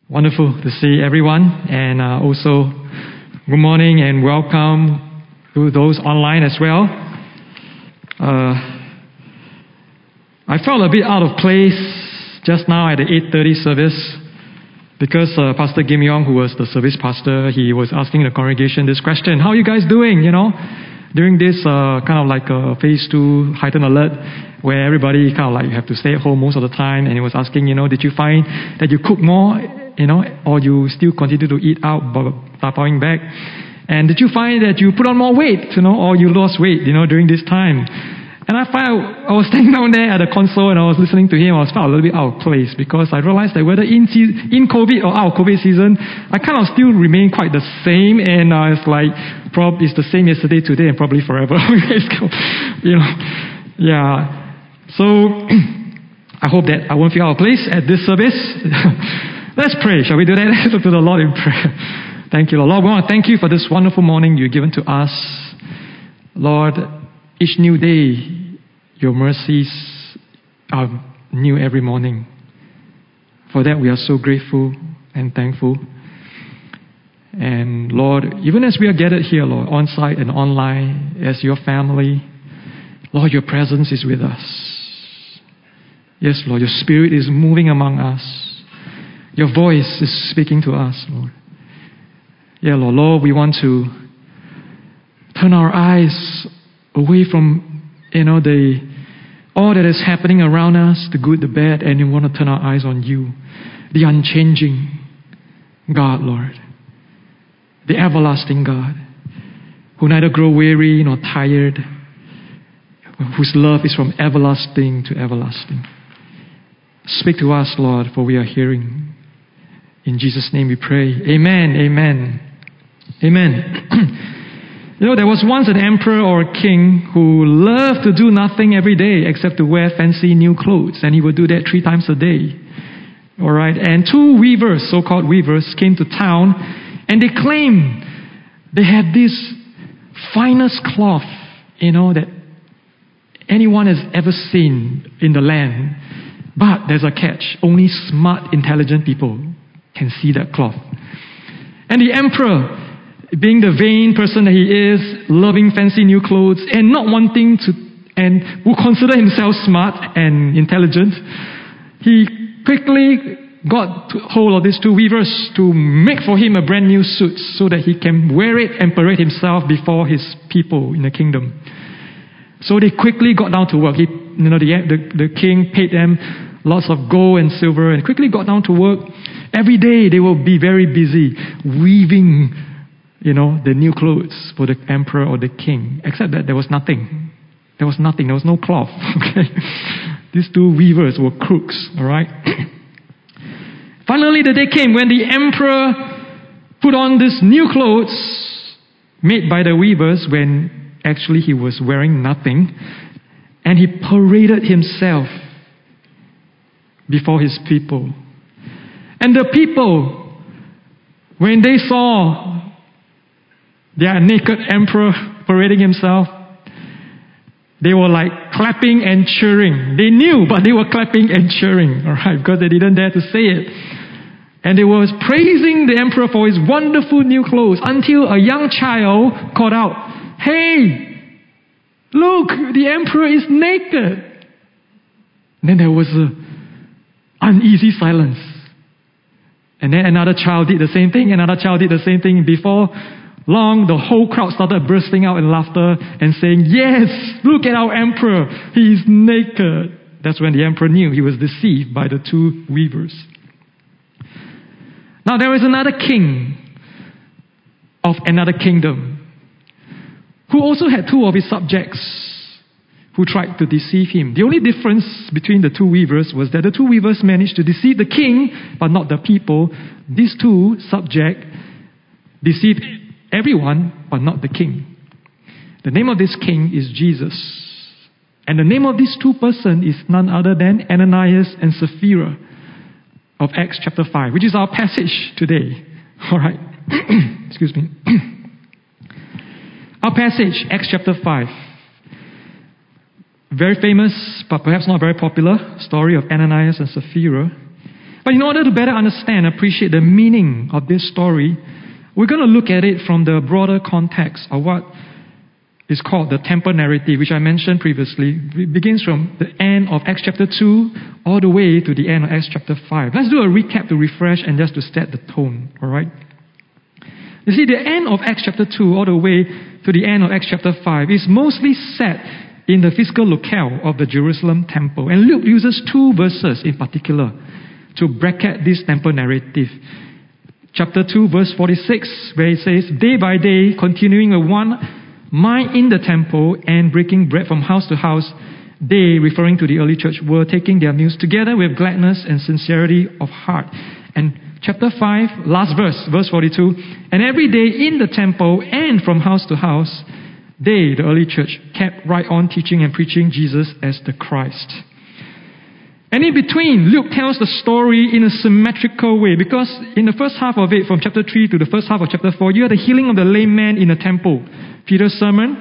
Wonderful to see everyone, and also good morning and welcome to those online as well. I felt a bit out of place just now at the 8:30 service because Pastor Kim Yong, who was the service pastor, he was asking the congregation this question: how are you guys doing, during this kind of like phase 2 heightened alert, where everybody kind of like have to stay at home most of the time, and he was asking, did you find that you cook more, or you still continue to eat out, tapaoing back? And did you find that you put on more weight, or you lost weight, during this time? And I was standing down there at the console and I was listening to him. I felt a little bit out of place because I realized that whether in COVID or out of COVID season, I kind of still remain quite the same. And it's like, it's the same yesterday, today, and probably forever. Yeah. So I hope that I won't feel out of place at this service. Let's pray. Shall we do that? Let's look to the Lord in prayer. Thank you, Lord. Lord, we want to thank you for this wonderful morning you've given to us. Lord, each new day, your mercies are new every morning. For that, we are so grateful and thankful. And Lord, even as we are gathered here, Lord, on-site and online, as your family, Lord, your presence is with us. Yes, Lord, your Spirit is moving among us. Your voice is speaking to us, Lord. Yeah, Lord, we want to turn our eyes away from, all that is happening around us, the good, the bad, and we want to turn our eyes on you, the unchanging God, Lord, the everlasting God, who neither grow weary nor tired, whose love is from everlasting to everlasting. Speak to us, Lord, for we are hearing. In Jesus' name we pray. Amen, amen, amen. There was once an emperor or a king who loved to do nothing every day except to wear fancy new clothes, and he would do that 3 times a day. All right, and 2 weavers, so-called weavers, came to town, and they claimed they had this finest cloth, that anyone has ever seen in the land. But there's a catch: only smart, intelligent people can see that cloth. And the emperor, being the vain person that he is, loving fancy new clothes and not wanting to, and who consider himself smart and intelligent, he quickly got hold of these 2 weavers to make for him a brand new suit so that he can wear it and parade himself before his people in the kingdom. So they quickly got down to work. The king paid them lots of gold and silver and quickly got down to work. Every day they will be very busy weaving the new clothes for the emperor or the king, except that there was nothing. There was nothing. There was no cloth. Okay? These 2 weavers were crooks, all right? Finally, the day came when the emperor put on these new clothes made by the weavers when actually he was wearing nothing, and he paraded himself before his people. And the people, when they saw their naked emperor parading himself, they were like clapping and cheering. They knew, but they were clapping and cheering, all right, because they didn't dare to say it. And they were praising the emperor for his wonderful new clothes until a young child called out, "Hey, look, the emperor is naked." And then there was an uneasy silence. And then another child did the same thing, another child did the same thing. Before long, the whole crowd started bursting out in laughter and saying, "Yes, look at our emperor, he is naked." That's when the emperor knew he was deceived by the 2 weavers. Now there is another king of another kingdom who also had 2 of his subjects who tried to deceive him. The only difference between the 2 weavers was that the 2 weavers managed to deceive the king, but not the people. These 2 subjects deceived everyone, but not the king. The name of this king is Jesus. And the name of these 2 persons is none other than Ananias and Sapphira of Acts chapter 5, which is our passage today. All right. Excuse me. Our passage, Acts chapter 5. Very famous, but perhaps not very popular, story of Ananias and Sapphira. But in order to better understand and appreciate the meaning of this story, we're going to look at it from the broader context of what is called the temple narrative, which I mentioned previously. It begins from the end of Acts chapter 2 all the way to the end of Acts chapter 5. Let's do a recap to refresh and just to set the tone, all right? You see, the end of Acts chapter 2 all the way to the end of Acts chapter 5 is mostly set in the physical locale of the Jerusalem temple. And Luke uses two verses in particular to bracket this temple narrative. Chapter 2, verse 46, where it says, "Day by day, continuing with one mind in the temple and breaking bread from house to house, they," referring to the early church, "were taking their meals together with gladness and sincerity of heart." And chapter 5, last verse, verse 42, "And every day in the temple and from house to house, they," the early church, "kept right on teaching and preaching Jesus as the Christ." And in between, Luke tells the story in a symmetrical way, because in the first half of it, from chapter 3 to the first half of chapter 4, you have the healing of the lame man in the temple, Peter's sermon,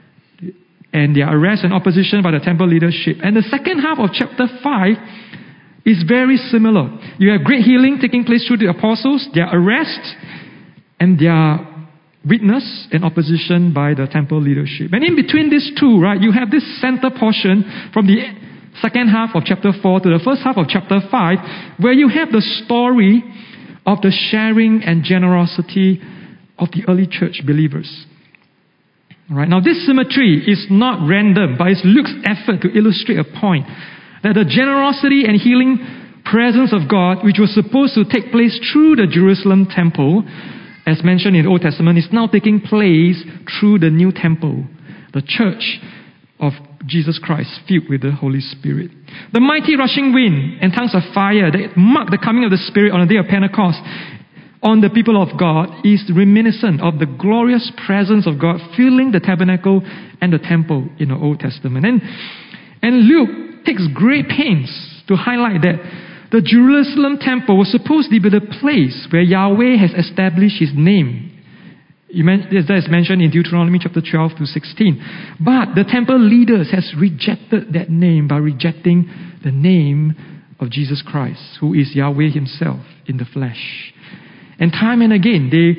and their arrest and opposition by the temple leadership. And the second half of chapter 5 is very similar. You have great healing taking place through the apostles, their arrest, and their witness and opposition by the temple leadership. And in between these two, right, you have this center portion from the second half of chapter 4 to the first half of chapter 5, where you have the story of the sharing and generosity of the early church believers. All right, now this symmetry is not random, but it's Luke's effort to illustrate a point that the generosity and healing presence of God, which was supposed to take place through the Jerusalem temple, as mentioned in the Old Testament, is now taking place through the new temple, the church of Jesus Christ, filled with the Holy Spirit. The mighty rushing wind and tongues of fire that mark the coming of the Spirit on the day of Pentecost on the people of God is reminiscent of the glorious presence of God filling the tabernacle and the temple in the Old Testament. And Luke takes great pains to highlight that the Jerusalem temple was supposed to be the place where Yahweh has established His name. That is mentioned in Deuteronomy chapter 12 to 16. But the temple leaders has rejected that name by rejecting the name of Jesus Christ, who is Yahweh Himself in the flesh. And time and again, they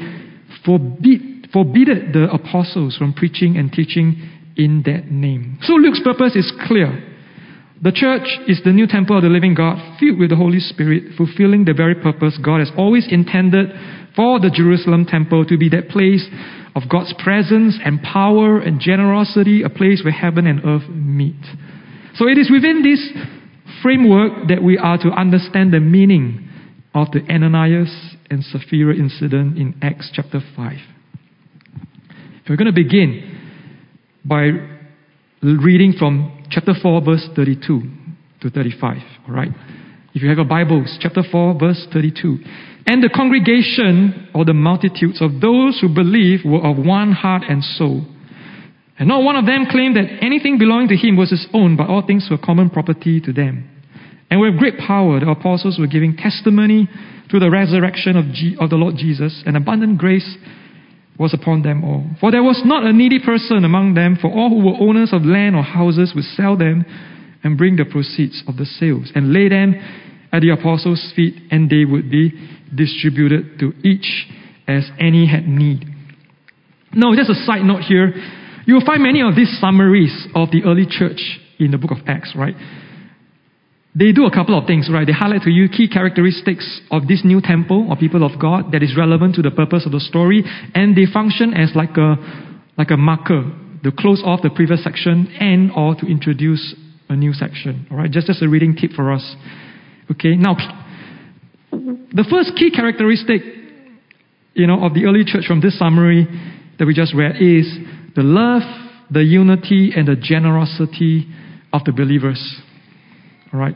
forbidden the apostles from preaching and teaching in that name. So Luke's purpose is clear. The church is the new temple of the living God, filled with the Holy Spirit, fulfilling the very purpose God has always intended for the Jerusalem temple to be that place of God's presence and power and generosity, a place where heaven and earth meet. So it is within this framework that we are to understand the meaning of the Ananias and Sapphira incident in Acts chapter 5. We're going to begin by reading from chapter 4, verse 32 to 35. All right? If you have your Bibles, chapter 4, verse 32. "And the congregation, or the multitudes of those who believed, were of one heart and soul. And not one of them claimed that anything belonging to him was his own, but all things were common property to them. And with great power the apostles were giving testimony to the resurrection of the Lord Jesus, and abundant grace was upon them all. For there was not a needy person among them, for all who were owners of land or houses would sell them and bring the proceeds of the sales and lay them at the apostles' feet, and they would be distributed to each as any had need." Now, just a side note here, you will find many of these summaries of the early church in the book of Acts, right? They do a couple of things, right? They highlight to you key characteristics of this new temple or people of God that is relevant to the purpose of the story, and they function as like a marker to close off the previous section and or to introduce a new section. All right, just a reading tip for us. Okay, now the first key characteristic, of the early church from this summary that we just read is the love, the unity, and the generosity of the believers. All right.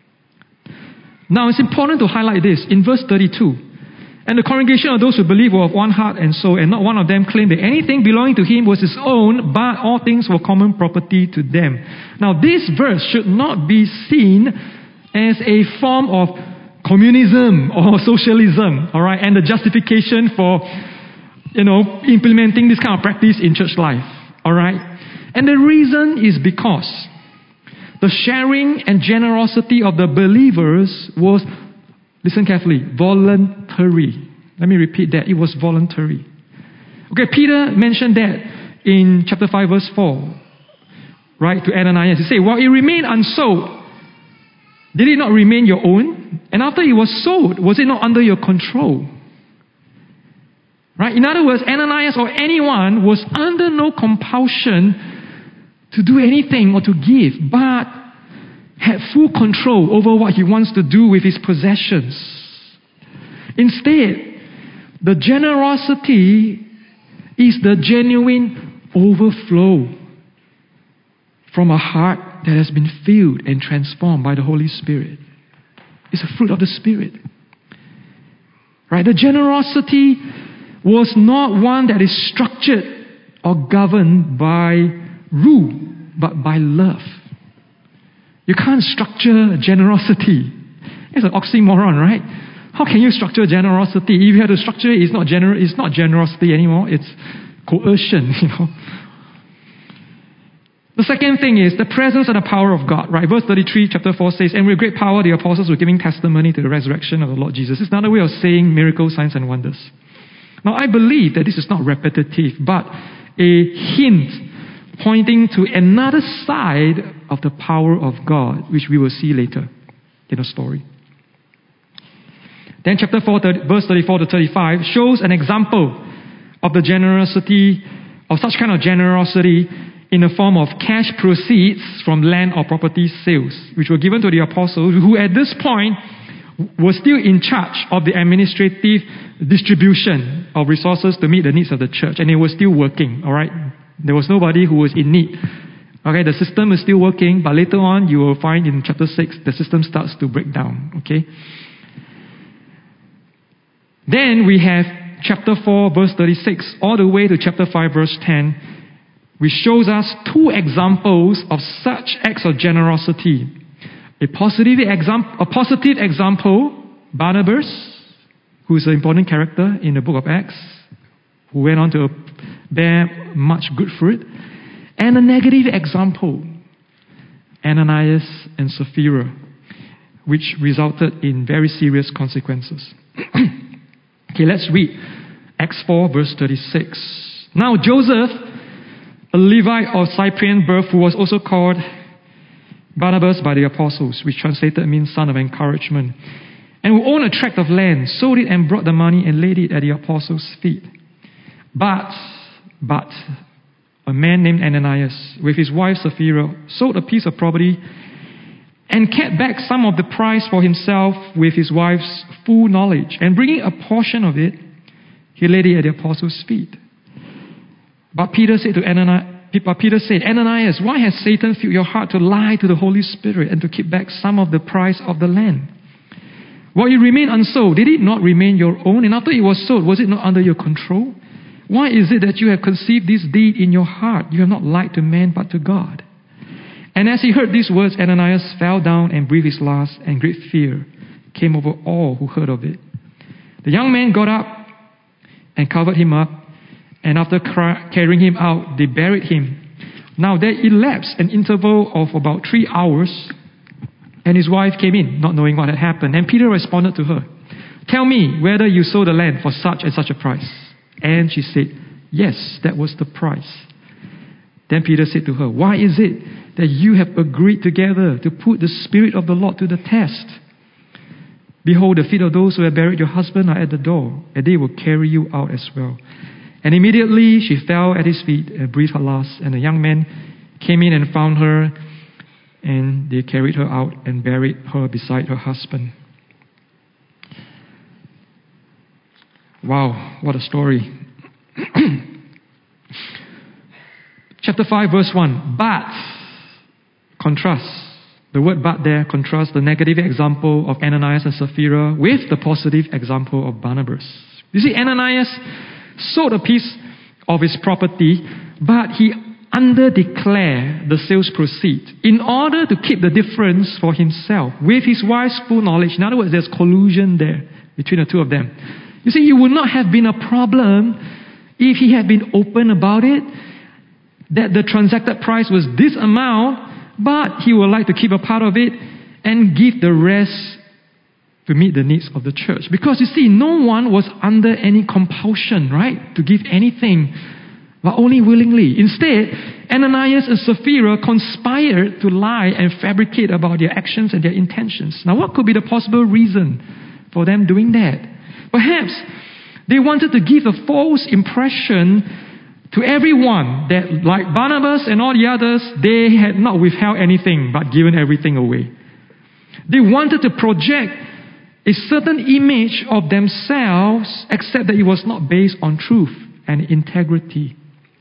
Now it's important to highlight this in verse 32. "And the congregation of those who believe were of one heart and soul, and not one of them claimed that anything belonging to him was his own, but all things were common property to them." Now this verse should not be seen as a form of communism or socialism, all right, and the justification for, implementing this kind of practice in church life, all right. And the reason is because the sharing and generosity of the believers was Listen carefully. Voluntary. Let me repeat that. It was voluntary. Okay, Peter mentioned that in chapter 5, verse 4. Right, to Ananias. He said, while it remained unsold, did it not remain your own? And after it was sold, was it not under your control? Right? In other words, Ananias or anyone was under no compulsion to do anything or to give, but had full control over what he wants to do with his possessions. Instead, the generosity is the genuine overflow from a heart that has been filled and transformed by the Holy Spirit. It's a fruit of the Spirit. Right? The generosity was not one that is structured or governed by rule, but by love. You can't structure generosity. It's an oxymoron, right? How can you structure generosity? If you have to structure it, it's not generosity anymore. It's coercion, The second thing is the presence and the power of God, right? Verse 33, chapter 4 says, and with great power the apostles were giving testimony to the resurrection of the Lord Jesus. It's another way of saying miracles, signs, and wonders. Now, I believe that this is not repetitive, but a hint pointing to another side of the power of God, which we will see later in the story. Then chapter 4, verse 34 to 35 shows an example of the generosity, of such kind of generosity in the form of cash proceeds from land or property sales, which were given to the apostles, who at this point were still in charge of the administrative distribution of resources to meet the needs of the church, and they were still working, all right? There was nobody who was in need. Okay, the system is still working, but later on you will find in chapter 6, the system starts to break down, okay? Then we have chapter 4, verse 36, all the way to chapter 5, verse 10, which shows us two examples of such acts of generosity. A positive example, Barnabas, who is an important character in the book of Acts, who went on to bear much good fruit. And a negative example, Ananias and Sapphira, which resulted in very serious consequences. Okay, let's read Acts 4, verse 36. Now Joseph, a Levite of Cyprian birth, who was also called Barnabas by the apostles, which translated means son of encouragement, and who owned a tract of land, sold it and brought the money and laid it at the apostles' feet. But a man named Ananias, with his wife Sapphira, sold a piece of property and kept back some of the price for himself with his wife's full knowledge. And bringing a portion of it, he laid it at the apostles' feet. But Peter said, Ananias, why has Satan filled your heart to lie to the Holy Spirit and to keep back some of the price of the land? While it remained unsold, did it not remain your own? And after it was sold, was it not under your control? Why is it that you have conceived this deed in your heart? You have not lied to man but to God. And as he heard these words, Ananias fell down and breathed his last, and great fear came over all who heard of it. The young man got up and covered him up, and after carrying him out, they buried him. Now there elapsed an interval of about 3 hours, and his wife came in, not knowing what had happened. And Peter responded to her, tell me whether you sold the land for such and such a price. And she said, yes, that was the price. Then Peter said to her, why is it that you have agreed together to put the Spirit of the Lord to the test? Behold, the feet of those who have buried your husband are at the door, and they will carry you out as well. And immediately she fell at his feet and breathed her last. And the young men came in and found her, and they carried her out and buried her beside her husband. Wow, what a story. Chapter 5, verse 1. But, contrast. The word but there contrasts the negative example of Ananias and Sapphira with the positive example of Barnabas. You see, Ananias sold a piece of his property, but he underdeclared the sales proceeds in order to keep the difference for himself with his wife's full knowledge. In other words, there's collusion there between the two of them. You see, it would not have been a problem if he had been open about it, that the transacted price was this amount, but he would like to keep a part of it and give the rest to meet the needs of the church. Because you see, no one was under any compulsion, right, to give anything, but only willingly. Instead, Ananias and Sapphira conspired to lie and fabricate about their actions and their intentions. Now, what could be the possible reason for them doing that? Perhaps they wanted to give a false impression to everyone that, like Barnabas and all the others, they had not withheld anything but given everything away. They wanted to project a certain image of themselves, except that it was not based on truth and integrity.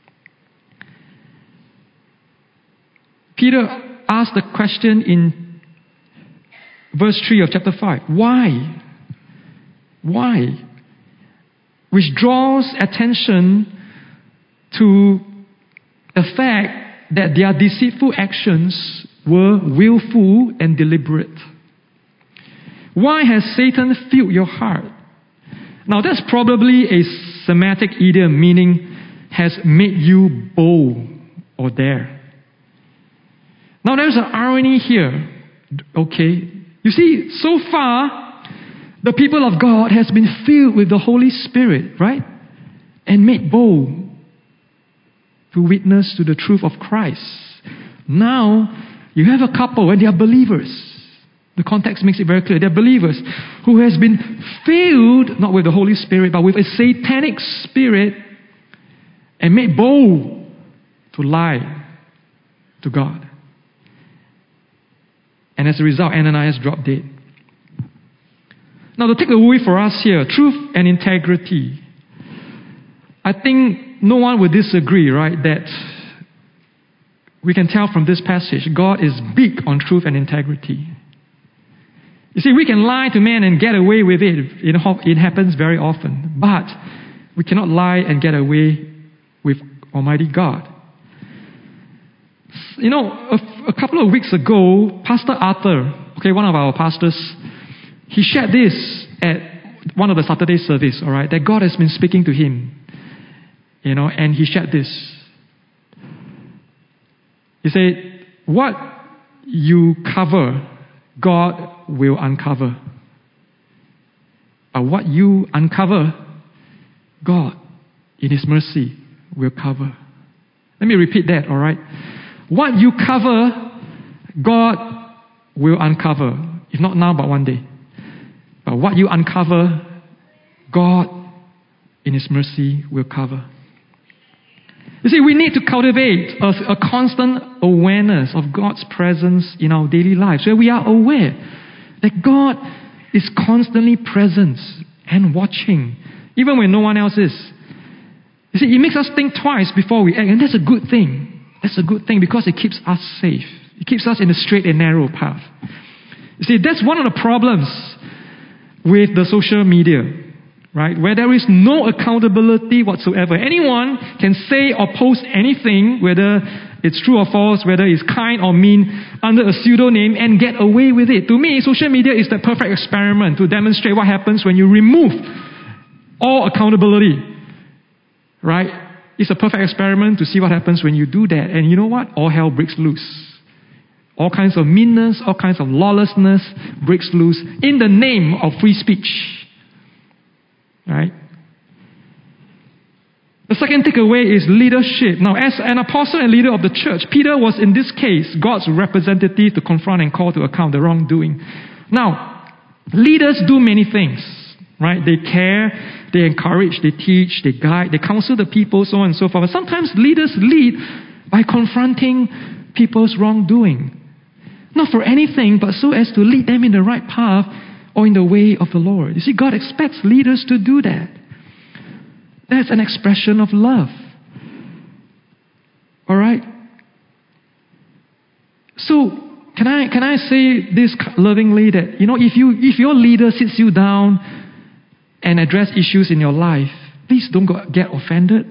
Peter asked the question in verse 3 of chapter 5. Why? Why? Which draws attention to the fact that their deceitful actions were willful and deliberate. Why has Satan filled your heart? Now that's probably a Semitic idiom meaning has made you bold or dare. Now there's an irony here. Okay. You see, so far, the people of God has been filled with the Holy Spirit, right? And made bold to witness to the truth of Christ. Now, you have a couple and they are believers. The context makes it very clear. They're believers who has been filled, not with the Holy Spirit, but with a satanic spirit and made bold to lie to God. And as a result, Ananias dropped dead. Now, the takeaway for us here, truth and integrity. I think no one would disagree, right, that we can tell from this passage, God is big on truth and integrity. You see, we can lie to men and get away with it. It happens very often. But we cannot lie and get away with Almighty God. You know, a couple of weeks ago, Pastor Arthur, one of our pastors, he shared this at one of the Saturday service, all right, that God has been speaking to him. And he shared this. He said, what you cover, God will uncover. But what you uncover, God, in His mercy, will cover. Let me repeat that, all right? What you cover, God will uncover. If not now, but one day. But what you uncover, God, in His mercy, will cover. You see, we need to cultivate a constant awareness of God's presence in our daily lives, where we are aware that God is constantly present and watching, even when no one else is. You see, it makes us think twice before we act, and that's a good thing. That's a good thing because it keeps us safe. It keeps us in the straight and narrow path. You see, that's one of the problems with the social media, right? Where there is no accountability whatsoever. Anyone can say or post anything, whether it's true or false, whether it's kind or mean, under a pseudonym and get away with it. To me, social media is the perfect experiment to demonstrate what happens when you remove all accountability, right? It's a perfect experiment to see what happens when you do that. And you know what? All hell breaks loose. All kinds of meanness, all kinds of lawlessness breaks loose in the name of free speech. Right? The second takeaway is leadership. Now, as an apostle and leader of the church, Peter was in this case God's representative to confront and call to account the wrongdoing. Now, leaders do many things, right? They care, they encourage, they teach, they guide, they counsel the people, so on and so forth. But sometimes leaders lead by confronting people's wrongdoing. Not for anything, but so as to lead them in the right path or in the way of the Lord. You see, God expects leaders to do that. That's an expression of love. All right? So, can I say this lovingly that, if your leader sits you down and address issues in your life, please don't get offended.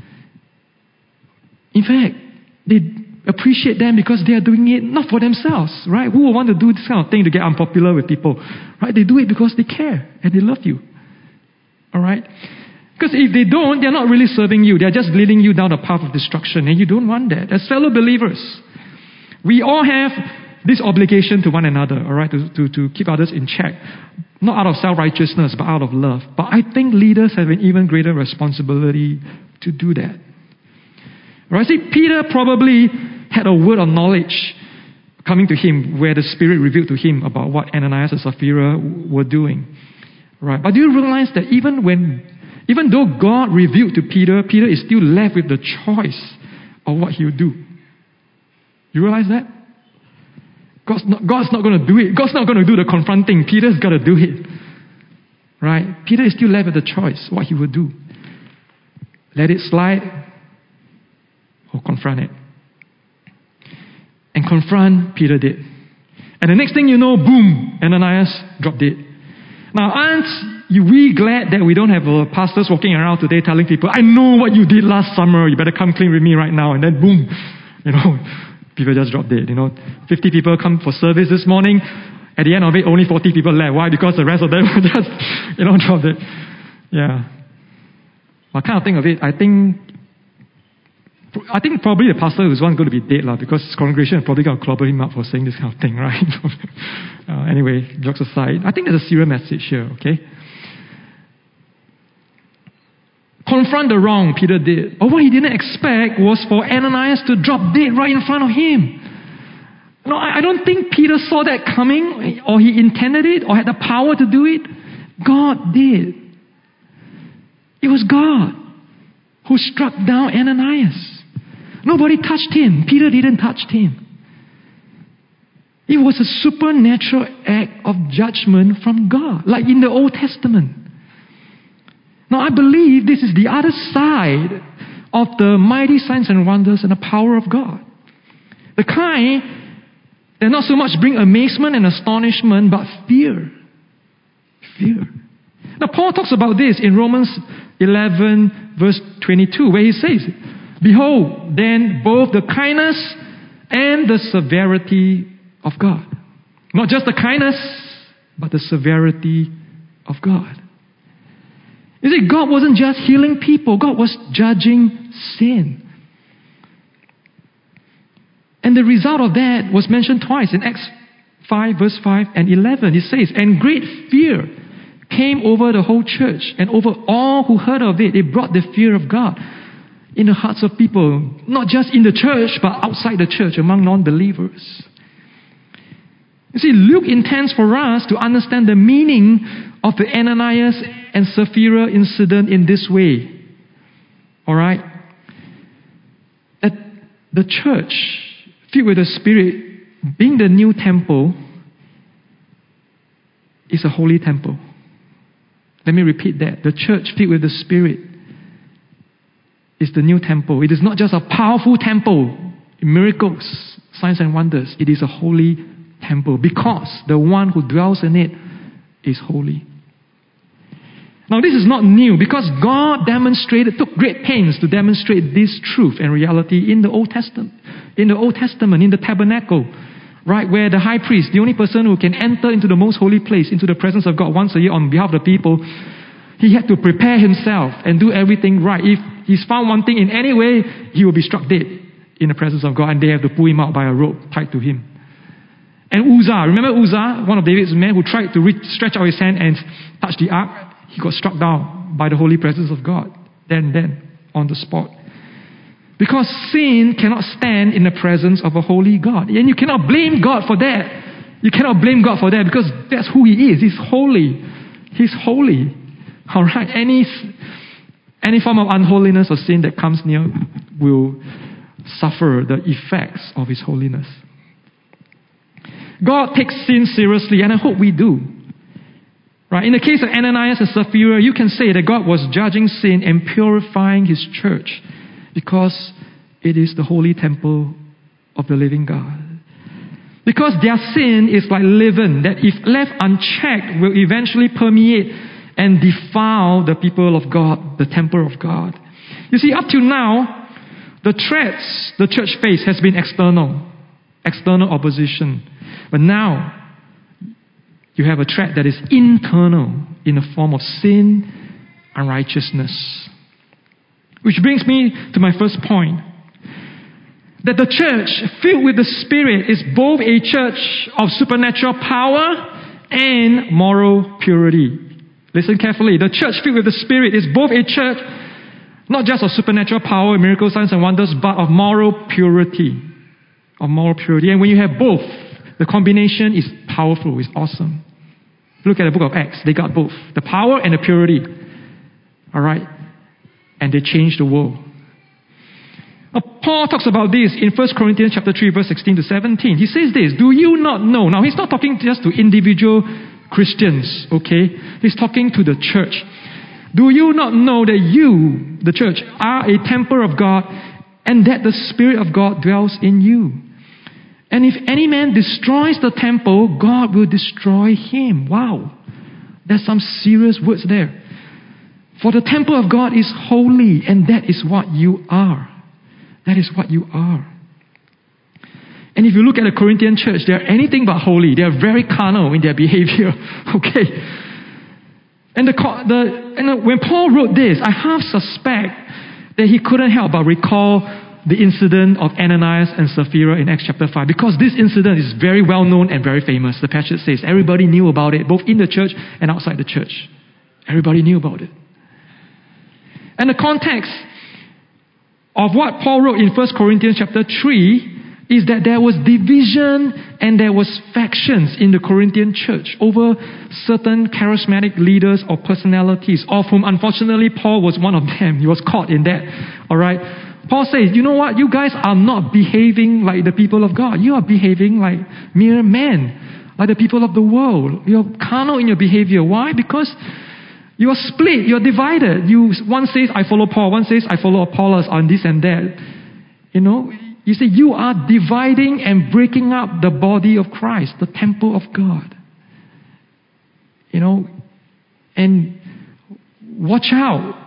In fact, they appreciate them because they are doing it not for themselves, right? Who would want to do this kind of thing to get unpopular with people, right? They do it because they care and they love you, all right? Because if they don't, they're not really serving you. They're just leading you down a path of destruction, and you don't want that. As fellow believers, we all have this obligation to one another, all right, to keep others in check, not out of self-righteousness, but out of love. But I think leaders have an even greater responsibility to do that. Right? See, Peter probably had a word of knowledge coming to him where the Spirit revealed to him about what Ananias and Sapphira were doing. Right? But do you realize that even though God revealed to Peter, Peter is still left with the choice of what he would do. You realize that? God's not going to do it. God's not going to do the confronting. Peter's got to do it. Right? Peter is still left with the choice what he would do. Let it slide or confront it. And confront, Peter did. And the next thing you know, boom, Ananias dropped dead. Now, aren't we glad that we don't have pastors walking around today telling people, I know what you did last summer, you better come clean with me right now. And then boom, people just drop dead. 50 people come for service this morning. At the end of it, only 40 people left. Why? Because the rest of them just, drop dead. Yeah. I kind of think of it, I think probably the pastor is one going to be dead because his congregation is probably going to clobber him up for saying this kind of thing, right? Anyway, jokes aside, I think there's a serious message here, okay? Confront the wrong Peter did. But what he didn't expect was for Ananias to drop dead right in front of him. No, I don't think Peter saw that coming, or he intended it, or had the power to do it. God did. It was God who struck down Ananias. Nobody touched him. Peter didn't touch him. It was a supernatural act of judgment from God, like in the Old Testament. Now, I believe this is the other side of the mighty signs and wonders and the power of God. The kind that not so much bring amazement and astonishment, but fear. Fear. Now, Paul talks about this in Romans 11, verse 22, where he says, Behold, then, both the kindness and the severity of God. Not just the kindness, but the severity of God. You see, God wasn't just healing people, God was judging sin. And the result of that was mentioned twice in Acts 5, verse 5 and 11. It says, And great fear came over the whole church and over all who heard of it. It brought the fear of God in the hearts of people, not just in the church, but outside the church, among non-believers. You see, Luke intends for us to understand the meaning of the Ananias and Sapphira incident in this way. Alright? That the church, filled with the Spirit, being the new temple, is a holy temple. Let me repeat that. The church filled with the Spirit is the new temple. It is not just a powerful temple, miracles, signs and wonders. It is a holy temple because the one who dwells in it is holy. Now, this is not new because God took great pains to demonstrate this truth and reality in the Old Testament. In the tabernacle, right, where the high priest, the only person who can enter into the most holy place, into the presence of God once a year on behalf of the people, he had to prepare himself and do everything right. If he's found one thing in any way, he will be struck dead in the presence of God, and they have to pull him out by a rope tied to him. And Uzzah, remember Uzzah, one of David's men who tried to stretch out his hand and touch the ark? He got struck down by the holy presence of God. Then, on the spot. Because sin cannot stand in the presence of a holy God. And you cannot blame God for that. You cannot blame God for that because that's who He is. He's holy. He's holy. Alright? Any form of unholiness or sin that comes near will suffer the effects of His holiness. God takes sin seriously, and I hope we do. Right? In the case of Ananias and Sapphira, you can say that God was judging sin and purifying His church because it is the holy temple of the living God. Because their sin is like leaven that if left unchecked will eventually permeate and defile the people of God, the temple of God. You see, up till now, the threats the church faced has been external opposition. But now, you have a threat that is internal in the form of sin and righteousness. Which brings me to my first point. that the church filled with the Spirit is both a church of supernatural power and moral purity. Listen carefully. The church filled with the Spirit is both a church not just of supernatural power, miracles, signs and wonders, but of moral purity. Of moral purity. And when you have both, the combination is powerful, it's awesome. Look at the book of Acts. They got both. The power and the purity. Alright? And they changed the world. Now, Paul talks about this in 1 Corinthians chapter 3, verse 16 to 17. He says this, do you not know? Now, he's not talking just to individual Christians, okay? He's talking to the church. Do you not know that you, the church, are a temple of God and that the Spirit of God dwells in you? And if any man destroys the temple, God will destroy him. Wow. There's some serious words there. For the temple of God is holy, and that is what you are. That is what you are. And if you look at the Corinthian church, they are anything but holy. They are very carnal in their behavior. Okay. And when Paul wrote this, I half suspect that he couldn't help but recall the incident of Ananias and Sapphira in Acts chapter 5. Because this incident is very well known and very famous. The passage says everybody knew about it, both in the church and outside the church. Everybody knew about it. And the context of what Paul wrote in 1 Corinthians chapter 3 is that there was division and there was factions in the Corinthian church over certain charismatic leaders or personalities, of whom unfortunately Paul was one of them. He was caught in that. Alright? Paul says, you know what? You guys are not behaving like the people of God. You are behaving like mere men, like the people of the world. You're carnal in your behavior. Why? Because you are split. You're divided. One says, I follow Paul. One says, I follow Apollos on this and that. You know, you see, you are dividing and breaking up the body of Christ, the temple of God. You know, and watch out.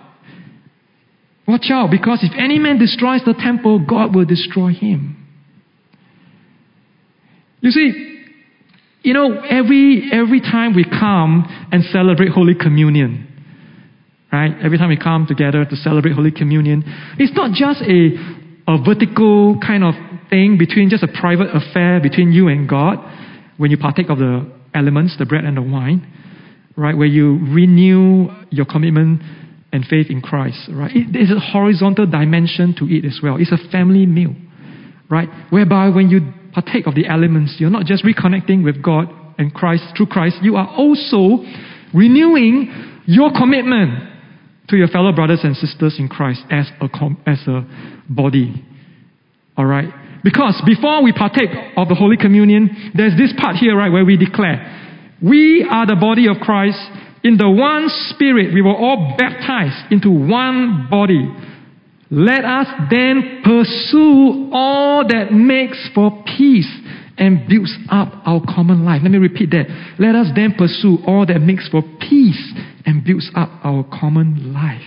Watch out, because if any man destroys the temple, God will destroy him. You see, you know, every time we come and celebrate Holy Communion, right? Every time we come together to celebrate Holy Communion, it's not just a vertical kind of thing between just a private affair between you and God when you partake of the elements, the bread and the wine, right? Where you renew your commitment and faith in Christ, right? There's a horizontal dimension to it as well. It's a family meal, right? Whereby when you partake of the elements, you're not just reconnecting with God and Christ through Christ, you are also renewing your commitment to your fellow brothers and sisters in Christ as a body. Alright? Because before we partake of the Holy Communion, there's this part here, right, where we declare, we are the body of Christ. In the one Spirit, we were all baptized into one body. Let us then pursue all that makes for peace and builds up our common life. Let me repeat that. Let us then pursue all that makes for peace and builds up our common life.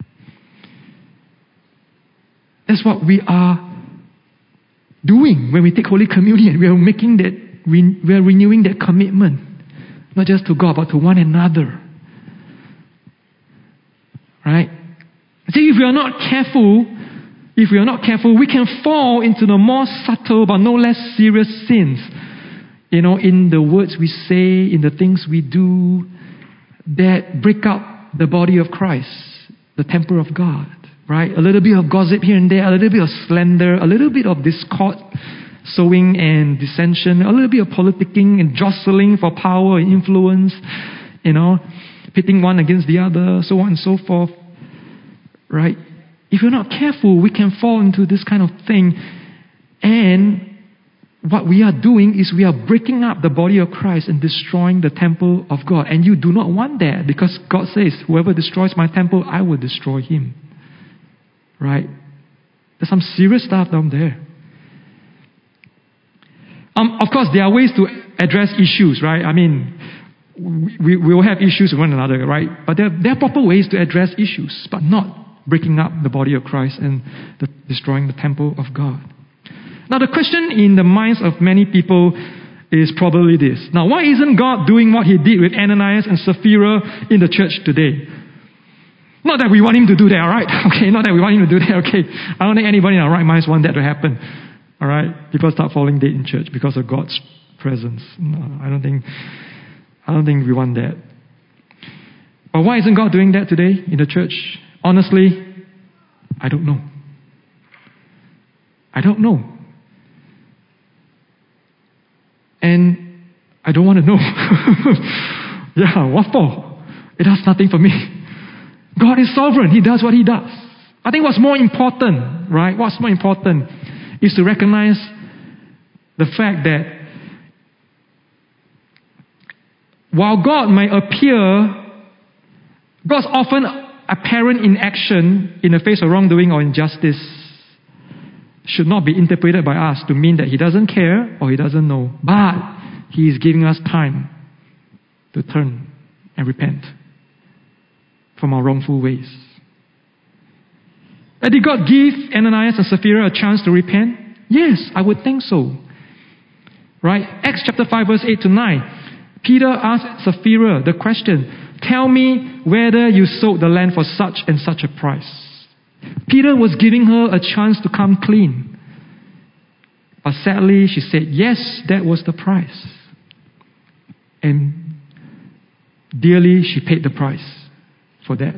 That's what we are doing when we take Holy Communion. We are making that, we are renewing that commitment, not just to God, but to one another. Right? See, if we are not careful, we can fall into the more subtle but no less serious sins. You know, in the words we say, in the things we do, that break up the body of Christ, the temple of God. Right? A little bit of gossip here and there, a little bit of slander, a little bit of discord, sowing and dissension, a little bit of politicking and jostling for power and influence, you know, pitting one against the other, so on and so forth. Right? If we're not careful, we can fall into this kind of thing. And what we are doing is we are breaking up the body of Christ and destroying the temple of God. And you do not want that, because God says, whoever destroys my temple, I will destroy him. Right? There's some serious stuff down there. Of course, there are ways to address issues, right? I mean, we will have issues with one another, right? But there are proper ways to address issues, but not breaking up the body of Christ and destroying the temple of God. Now, the question in the minds of many people is probably this. Now, why isn't God doing what he did with Ananias and Sapphira in the church today? Not that we want him to do that, alright? Okay, not that we want him to do that, okay? I don't think anybody in our right minds want that to happen. All right? People start falling dead in church because of God's presence. No, I don't think we want that. But why isn't God doing that today in the church? Honestly, I don't know. I don't know. And I don't want to know. Yeah, what for? It does nothing for me. God is sovereign. He does what He does. I think what's more important, right? What's more important is to recognize the fact that while God may appear, God's often apparent in action in the face of wrongdoing or injustice should not be interpreted by us to mean that He doesn't care or He doesn't know. But He is giving us time to turn and repent from our wrongful ways. And did God give Ananias and Sapphira a chance to repent? Yes, I would think so. Right? Acts chapter 5 verse 8 to 9. Peter asked Sapphira the question, tell me whether you sold the land for such and such a price. Peter was giving her a chance to come clean. But sadly, she said, yes, that was the price. And dearly, she paid the price for that.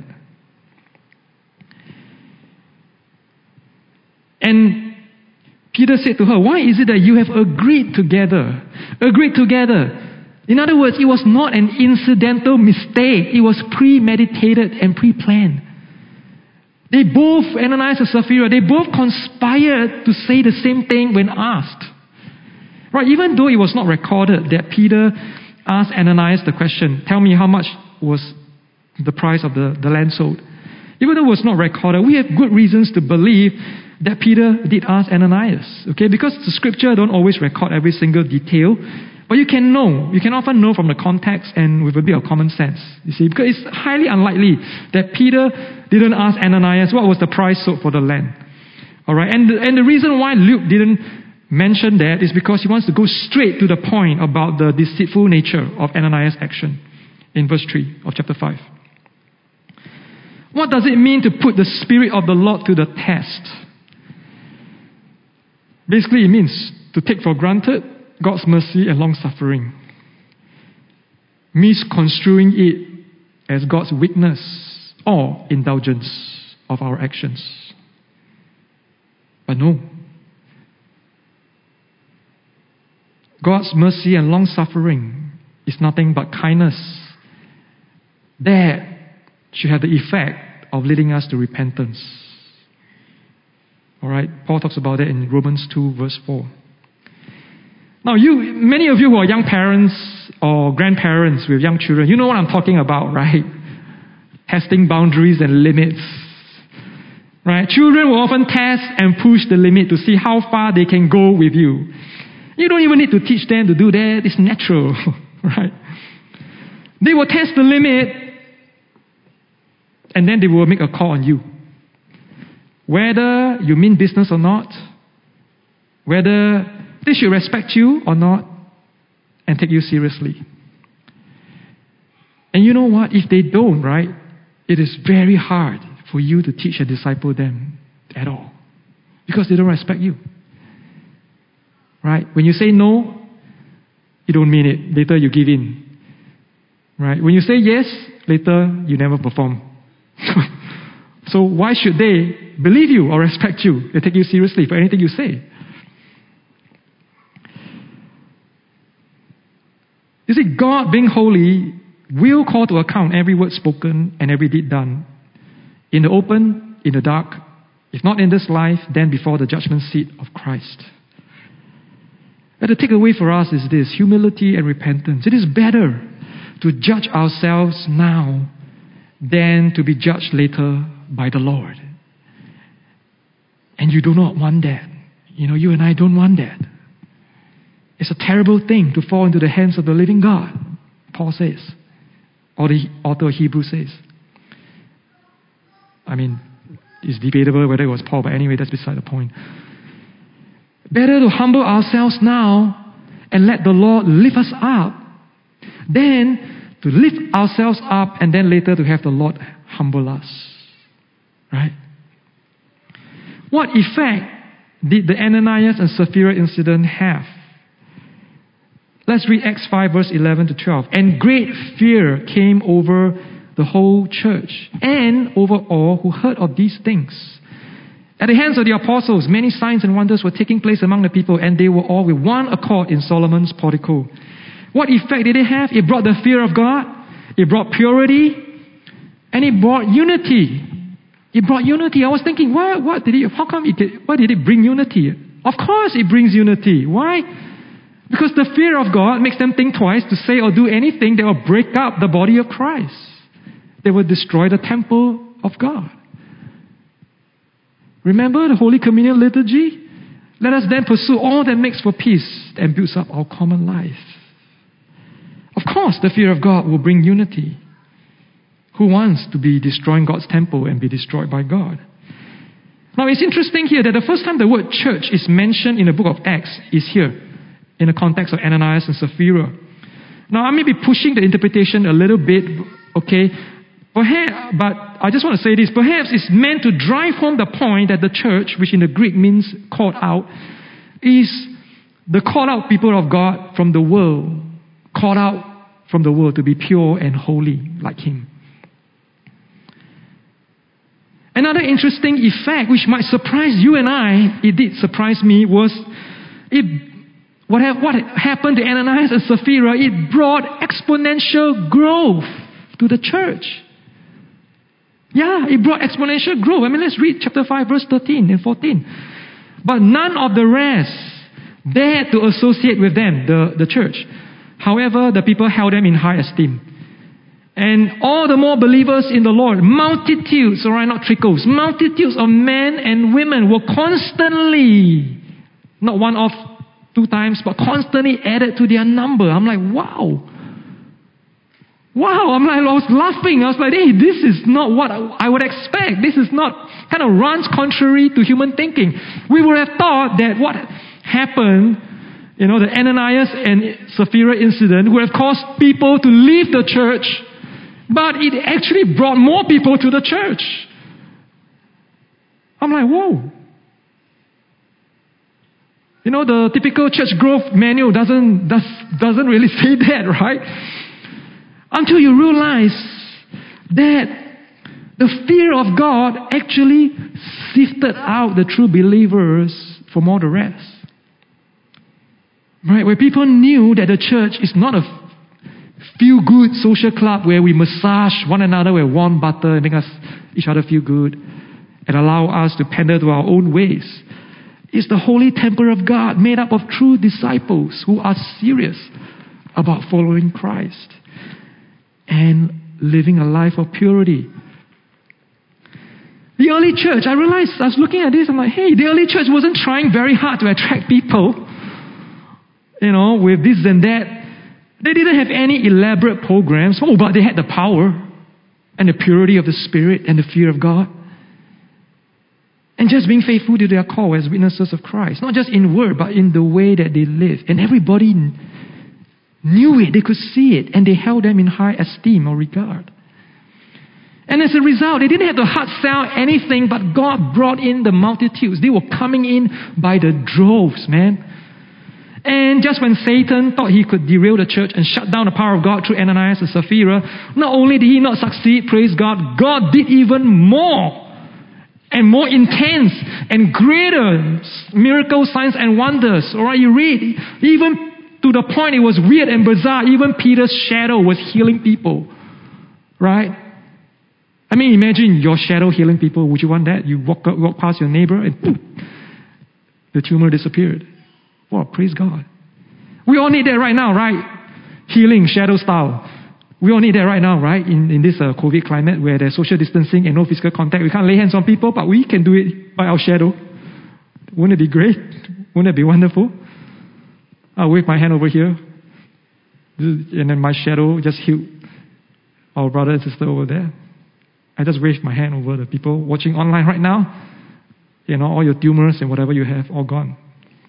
And Peter said to her, why is it that you have agreed together? Agreed together. In other words, it was not an incidental mistake. It was premeditated and pre-planned. They both, Ananias and Sapphira, they both conspired to say the same thing when asked. Right, even though it was not recorded that Peter asked Ananias the question, tell me how much was the price of the land sold. Even though it was not recorded, we have good reasons to believe that Peter did ask Ananias. Okay, because the scripture don't always record every single detail. But you can know, you can often know from the context and with a bit of common sense, you see, because it's highly unlikely that Peter didn't ask Ananias what was the price sold for the land. Alright, and the reason why Luke didn't mention that is because he wants to go straight to the point about the deceitful nature of Ananias' action in verse 3 of chapter 5. What does it mean to put the Spirit of the Lord to the test? Basically, it means to take for granted God's mercy and long-suffering, misconstruing it as God's weakness or indulgence of our actions. But no. God's mercy and long-suffering is nothing but kindness that should have the effect of leading us to repentance. Alright, Paul talks about that in Romans 2 verse 4. Now, many of you who are young parents or grandparents with young children, you know what I'm talking about, right? Testing boundaries and limits. Right? Children will often test and push the limit to see how far they can go with you. You don't even need to teach them to do that. It's natural, right? They will test the limit and then they will make a call on you. Whether you mean business or not, whether they should respect you or not and take you seriously. And you know what? If they don't, right, it is very hard for you to teach and disciple them at all because they don't respect you. Right? When you say no, you don't mean it. Later you give in. Right? When you say yes, later you never perform. So why should they believe you or respect you and take you seriously for anything you say? You see, God being holy will call to account every word spoken and every deed done. In the open, in the dark, if not in this life, then before the judgment seat of Christ. But the takeaway for us is this: humility and repentance. It is better to judge ourselves now than to be judged later by the Lord. And you do not want that. You know, you and I don't want that. It's a terrible thing to fall into the hands of the living God, Paul says, or the author of Hebrews says. I mean, it's debatable whether it was Paul, but anyway, that's beside the point. Better to humble ourselves now and let the Lord lift us up than to lift ourselves up and then later to have the Lord humble us. Right? What effect did the Ananias and Sapphira incident have? Let's read Acts 5 verse 11 to 12. And great fear came over the whole church and over all who heard of these things. At the hands of the apostles, many signs and wonders were taking place among the people, and they were all with one accord in Solomon's portico. What effect did it have? It brought the fear of God, it brought purity, and it brought unity. It brought unity. I was thinking, why did it bring unity? Of course it brings unity. Why? Because the fear of God makes them think twice to say or do anything that will break up the body of Christ. They will destroy the temple of God. Remember the Holy Communion liturgy? Let us then pursue all that makes for peace and builds up our common life. Of course, the fear of God will bring unity. Who wants to be destroying God's temple and be destroyed by God? Now, it's interesting here that the first time the word church is mentioned in the book of Acts is here, in the context of Ananias and Sapphira. Now, I may be pushing the interpretation a little bit, okay? But I just want to say this. Perhaps it's meant to drive home the point that the church, which in the Greek means called out, is the called out people of God from the world, called out from the world to be pure and holy like Him. Another interesting effect, which might surprise you and I, it did surprise me, was what happened to Ananias and Sapphira. It brought exponential growth to the church. Yeah, it brought exponential growth. I mean, let's read chapter 5, verse 13 and 14. But none of the rest dared to associate with them, the church. However, the people held them in high esteem. And all the more believers in the Lord, multitudes, all right, not trickles, multitudes of men and women were constantly, not one off, 2 times, but constantly added to their number. I'm like, wow. I'm like, I was laughing. I was like, hey, this is not what I would expect. This is not, kind of runs contrary to human thinking. We would have thought that what happened, the Ananias and Sapphira incident would have caused people to leave the church, but it actually brought more people to the church. I'm like, whoa. The typical church growth manual doesn't really say that, right? Until you realize that the fear of God actually sifted out the true believers from all the rest. Right? Where people knew that the church is not a feel-good social club where we massage one another with warm butter and make each other feel good and allow us to pander to our own ways. It's the holy temple of God made up of true disciples who are serious about following Christ and living a life of purity. The early church, I realized, I was looking at this, I'm like, hey, the early church wasn't trying very hard to attract people, with this and that. They didn't have any elaborate programs. But they had the power and the purity of the Spirit and the fear of God. And just being faithful to their call as witnesses of Christ. Not just in word, but in the way that they live. And everybody knew it. They could see it. And they held them in high esteem or regard. And as a result, they didn't have to hard sell anything, but God brought in the multitudes. They were coming in by the droves, man. And just when Satan thought he could derail the church and shut down the power of God through Ananias and Sapphira, not only did he not succeed, praise God, God did even more and more intense and greater miracles, signs and wonders. Alright, you read, even to the point it was weird and bizarre, even Peter's shadow was healing people. Right? I mean, imagine your shadow healing people. Would you want that? You walk past your neighbor and poof, the tumor disappeared. Wow, praise God. We all need that right now, right? Healing, shadow style. We all need that right now, right? In this COVID climate where there's social distancing and no physical contact. We can't lay hands on people, but we can do it by our shadow. Wouldn't it be great? Wouldn't it be wonderful? I'll wave my hand over here. And then my shadow just healed our brother and sister over there. I just waved my hand over the people watching online right now. All your tumors and whatever you have, all gone.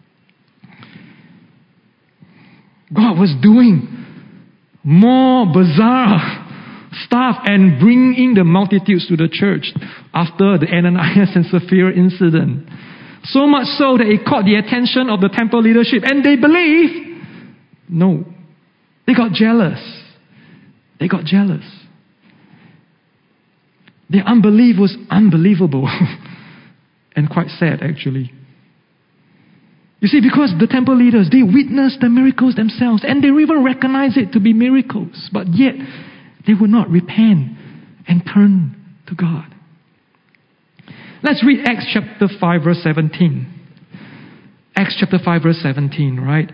God was doing more bizarre stuff and bringing the multitudes to the church after the Ananias and Sapphira incident. So much so that it caught the attention of the temple leadership. And they believed. No. They got jealous. They got jealous. Their unbelief was unbelievable. And quite sad, actually. You see, because the temple leaders, they witnessed the miracles themselves. And they even recognized it to be miracles. But yet, they would not repent and turn to God. Let's read Acts chapter 5 verse 17. Acts chapter 5 verse 17, right?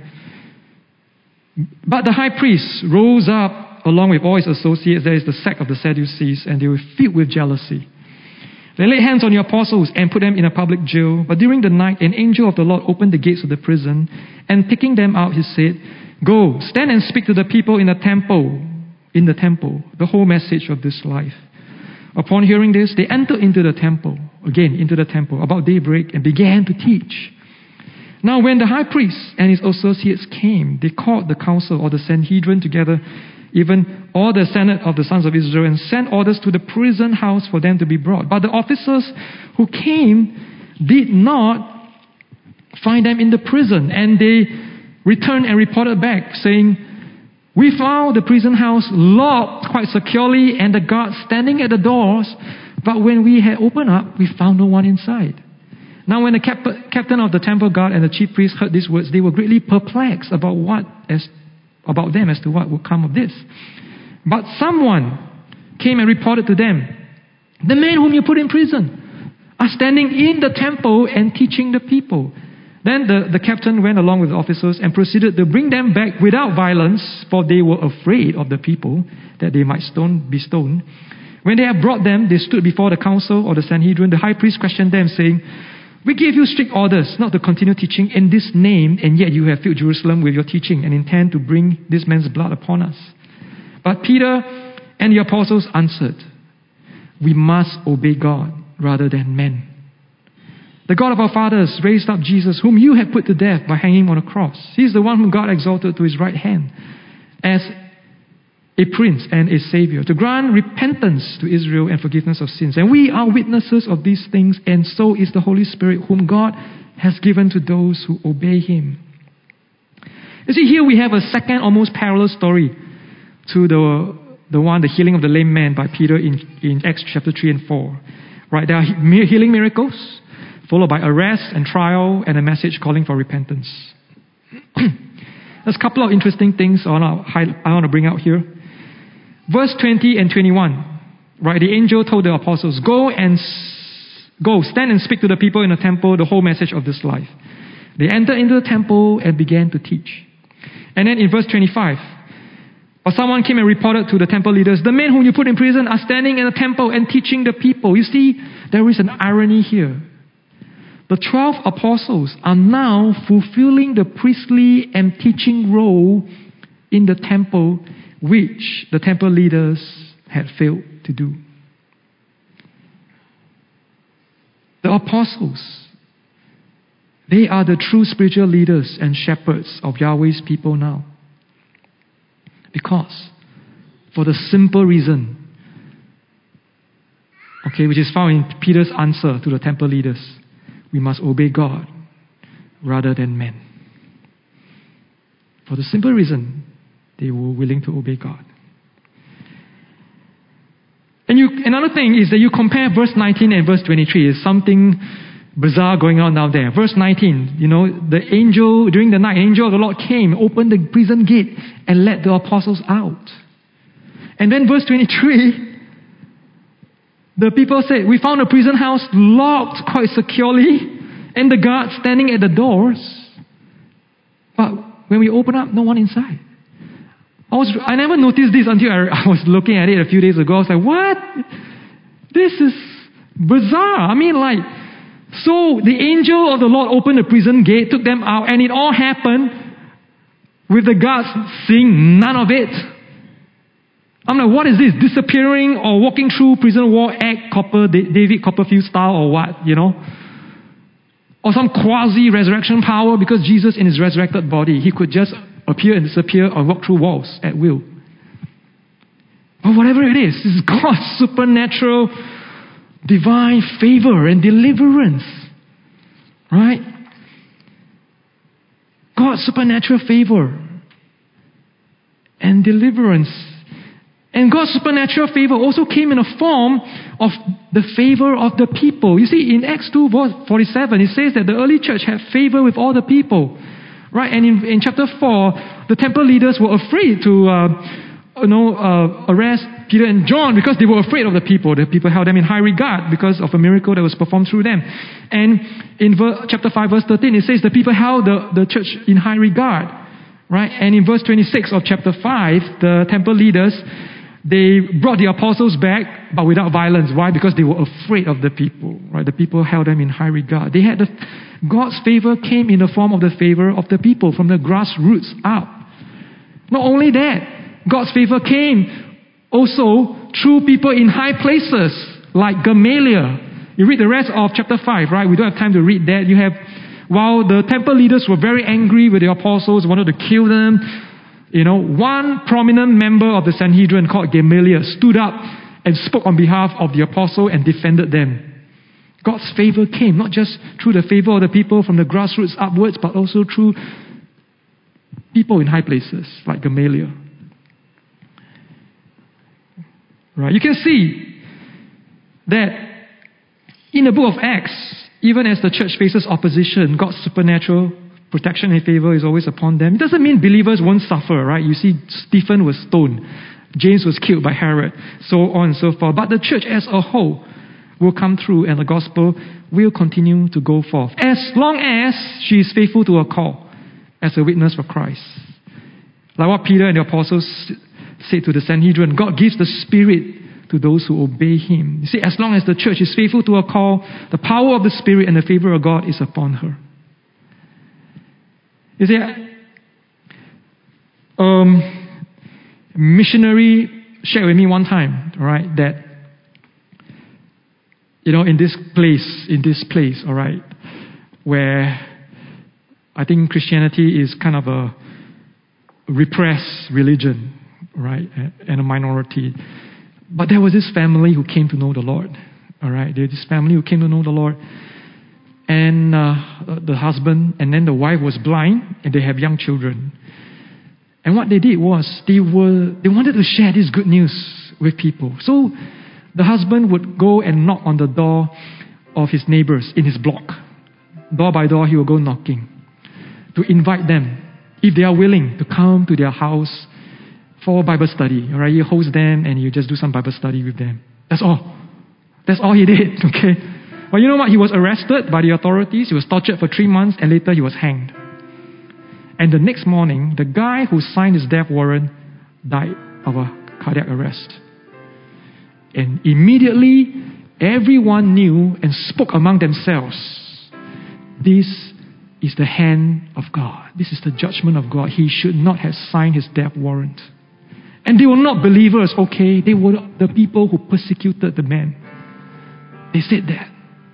But the high priest rose up along with all his associates. There is the sect of the Sadducees, and they were filled with jealousy. They laid hands on the apostles and put them in a public jail. But during the night, an angel of the Lord opened the gates of the prison, and taking them out, he said, "Go, stand and speak to the people in the temple, the whole message of this life." Upon hearing this, they entered into the temple, about daybreak, and began to teach. Now when the high priest and his associates came, they called the council or the Sanhedrin together, even all the senate of the sons of Israel, and sent orders to the prison house for them to be brought. But the officers who came did not find them in the prison, and they returned and reported back, saying, "We found the prison house locked quite securely and the guards standing at the doors, but when we had opened up, we found no one inside." Now when the captain of the temple guard and the chief priests heard these words, they were greatly perplexed about them as to what would come of this. But someone came and reported to them, "The men whom you put in prison are standing in the temple and teaching the people." Then the captain went along with the officers and proceeded to bring them back without violence, for they were afraid of the people, that they might be stoned. When they had brought them, they stood before the council or the Sanhedrin. The high priest questioned them, saying, "We gave you strict orders not to continue teaching in this name, and yet you have filled Jerusalem with your teaching and intend to bring this man's blood upon us." But Peter and the apostles answered, "We must obey God rather than men. The God of our fathers raised up Jesus, whom you had put to death by hanging on a cross. He is the one whom God exalted to his right hand as a prince and a savior, to grant repentance to Israel and forgiveness of sins. And we are witnesses of these things, and so is the Holy Spirit, whom God has given to those who obey him." You see, here we have a second almost parallel story to the healing of the lame man by Peter in Acts chapter 3 and 4. Right, there are healing miracles, followed by arrest and trial and a message calling for repentance. There's a couple of interesting things I want to bring out here. Verse 20 and 21. Right, the angel told the apostles, Go, stand and speak to the people in the temple the whole message of this life." They entered into the temple and began to teach. And then in verse 25, but someone came and reported to the temple leaders, "The men whom you put in prison are standing in the temple and teaching the people." You see, there is an irony here. The 12 apostles are now fulfilling the priestly and teaching role in the temple, which the temple leaders had failed to do. The apostles, they are the true spiritual leaders and shepherds of Yahweh's people now. Because, for the simple reason, which is found in Peter's answer to the temple leaders, we must obey God rather than men. For the simple reason, they were willing to obey God. And another thing is that you compare verse 19 and verse 23. There's something bizarre going on down there. Verse 19, the angel, during the night, angel of the Lord came, opened the prison gate, and let the apostles out. And then verse 23, the people said, "We found a prison house locked quite securely, and the guards standing at the doors. But when we opened up, no one inside." I never noticed this until I was looking at it a few days ago. I was like, what? This is bizarre. So the angel of the Lord opened the prison gate, took them out, and it all happened with the guards seeing none of it. I'm like, what is this? Disappearing or walking through prison wall act David Copperfield style or what, Or some quasi-resurrection power, because Jesus in his resurrected body, he could just appear and disappear or walk through walls at will. But whatever it is, this is God's supernatural, divine favor and deliverance. Right? God's supernatural favor and deliverance. And God's supernatural favor also came in a form of the favor of the people. You see, in Acts 2 verse 47, it says that the early church had favor with all the people. Right? And in chapter 4, the temple leaders were afraid to arrest Peter and John because they were afraid of the people. The people held them in high regard because of a miracle that was performed through them. And in chapter 5 verse 13, it says the people held the church in high regard. Right? And in verse 26 of chapter 5, the temple leaders, they brought the apostles back, but without violence. Why? Because they were afraid of the people. Right? The people held them in high regard. God's favor came in the form of the favor of the people from the grassroots up. Not only that, God's favor came also through people in high places like Gamaliel. You read the rest of chapter 5, right? We don't have time to read that. While the temple leaders were very angry with the apostles, wanted to kill them, one prominent member of the Sanhedrin called Gamaliel stood up and spoke on behalf of the apostle and defended them. God's favor came not just through the favor of the people from the grassroots upwards, but also through people in high places like Gamaliel. Right? You can see that in the book of Acts, even as the church faces opposition, God's supernatural protection and favor is always upon them. It doesn't mean believers won't suffer, right? You see, Stephen was stoned. James was killed by Herod, so on and so forth. But the church as a whole will come through and the gospel will continue to go forth. As long as she is faithful to her call as a witness for Christ. Like what Peter and the apostles said to the Sanhedrin, God gives the Spirit to those who obey Him. You see, as long as the church is faithful to her call, the power of the Spirit and the favor of God is upon her. You see, missionary shared with me one time, right, that in this place, all right, where I think Christianity is kind of a repressed religion, right, and a minority. But there was this family who came to know the Lord, all right. There's this family who came to know the Lord, and the husband and then the wife was blind, and they have young children. And what they did was they wanted to share this good news with people. So the husband would go and knock on the door of his neighbors in his block. Door by door, he will go knocking to invite them, if they are willing, to come to their house for Bible study. All right, you host them and you just do some Bible study with them. That's all. That's all he did. Okay. But you know what? He was arrested by the authorities. He was tortured for 3 months, and later he was hanged. And the next morning, the guy who signed his death warrant died of a cardiac arrest. And immediately, everyone knew and spoke among themselves, this is the hand of God. This is the judgment of God. He should not have signed his death warrant. And they were not believers, okay? They were the people who persecuted the man. They said that.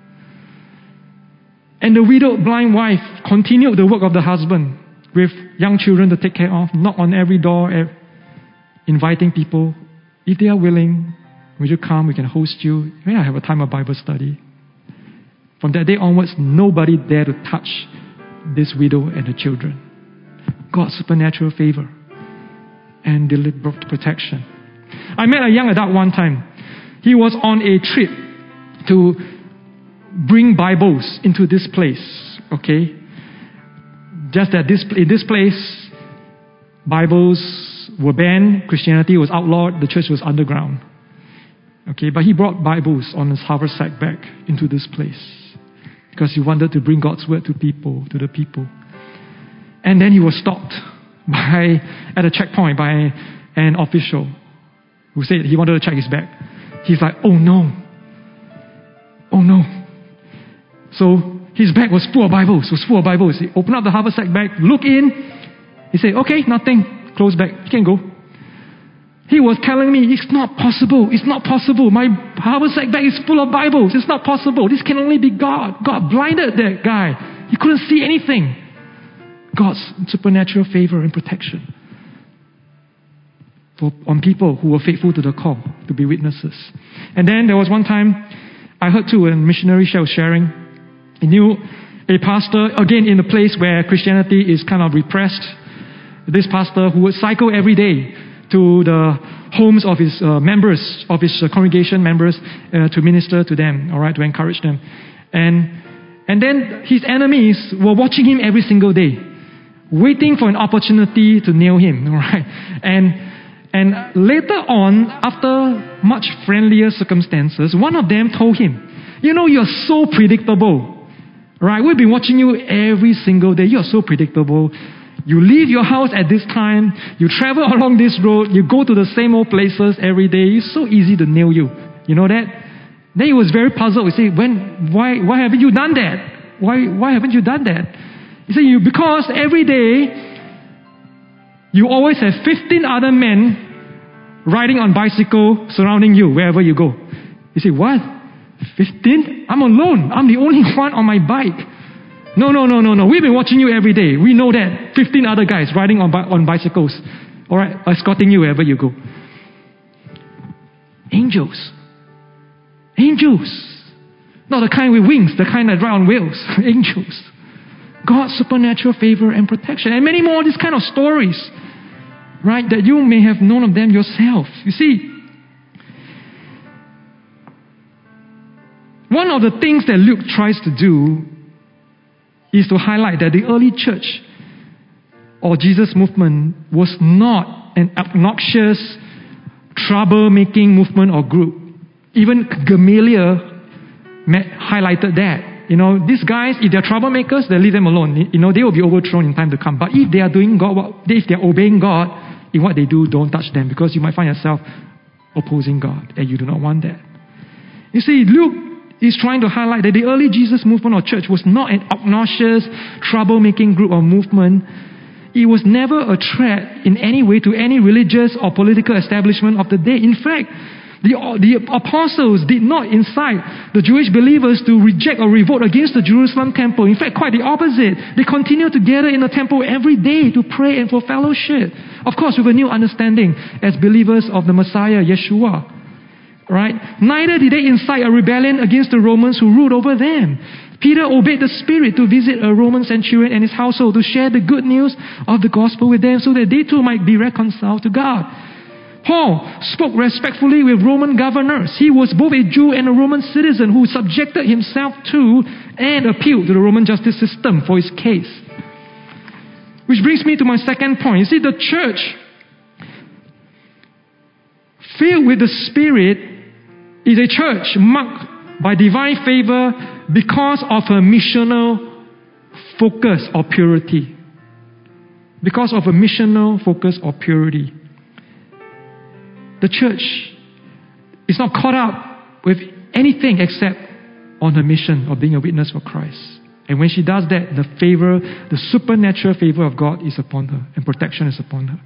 And the widowed blind wife continued the work of the husband with young children to take care of, knock on every door, inviting people. If they are willing, will you come? We can host you. May I have a time of Bible study? From that day onwards, nobody dared to touch this widow and her children. God's supernatural favor and deliberate protection. I met a young adult one time. He was on a trip to bring Bibles into this place. Okay? Just that in this place, Bibles were banned, Christianity was outlawed, the church was underground. Okay, but he brought Bibles on his haversack back into this place because he wanted to bring God's word to the people. And then he was stopped at a checkpoint by an official who said he wanted to check his bag. He's like, oh no. So his bag was full of Bibles. He opened up the haversack bag, looked in. He said, okay, nothing. Close back. You can go. He was telling me, it's not possible. My haversack bag is full of Bibles. It's not possible. This can only be God. God blinded that guy. He couldn't see anything. God's supernatural favor and protection on people who were faithful to the call to be witnesses. And then there was one time I heard too, when missionary was sharing, he knew a pastor, again in a place where Christianity is kind of repressed. This pastor who would cycle every day to the homes of his members, of his congregation members, to minister to them, all right, to encourage them. And then his enemies were watching him every single day, waiting for an opportunity to nail him, all right. And later on, after much friendlier circumstances, one of them told him, you're so predictable, right? We've been watching you every single day. You're so predictable. You leave your house at this time, you travel along this road, you go to the same old places every day. It's so easy to nail you. You know that? Then he was very puzzled. He said, why haven't you done that? Why haven't you done that? He said, because every day you always have 15 other men riding on bicycle surrounding you wherever you go. You say, what? 15? I'm alone. I'm the only one on my bike. No. We've been watching you every day. We know that. 15 other guys riding on bicycles. All right, escorting you wherever you go. Angels. Not the kind with wings, the kind that ride on wheels. Angels. God's supernatural favor and protection. And many more of these kind of stories, right, that you may have known of them yourself. You see, one of the things that Luke tries to do is to highlight that the early church or Jesus movement was not an obnoxious, troublemaking movement or group. Even Gamaliel highlighted that. These guys, if they're troublemakers, they leave them alone. They will be overthrown in time to come. But if they are doing God, if they're obeying God in what they do, don't touch them, because you might find yourself opposing God, and you do not want that. You see, Luke is trying to highlight that the early Jesus movement or church was not an obnoxious, troublemaking group or movement. It was never a threat in any way to any religious or political establishment of the day. In fact, the apostles did not incite the Jewish believers to reject or revolt against the Jerusalem temple. In fact, quite the opposite. They continued to gather in the temple every day to pray and for fellowship. Of course, with a new understanding as believers of the Messiah, Yeshua. Right? Neither did they incite a rebellion against the Romans who ruled over them. Peter obeyed the Spirit to visit a Roman centurion and his household to share the good news of the gospel with them so that they too might be reconciled to God. Paul spoke respectfully with Roman governors. He was both a Jew and a Roman citizen who subjected himself to and appealed to the Roman justice system for his case. Which brings me to my second point. You see, the church filled with the Spirit is a church marked by divine favor because of her missional focus or purity. Because of a missional focus or purity. The church is not caught up with anything except on her mission of being a witness for Christ. And when she does that, the favor, the supernatural favor of God is upon her and protection is upon her.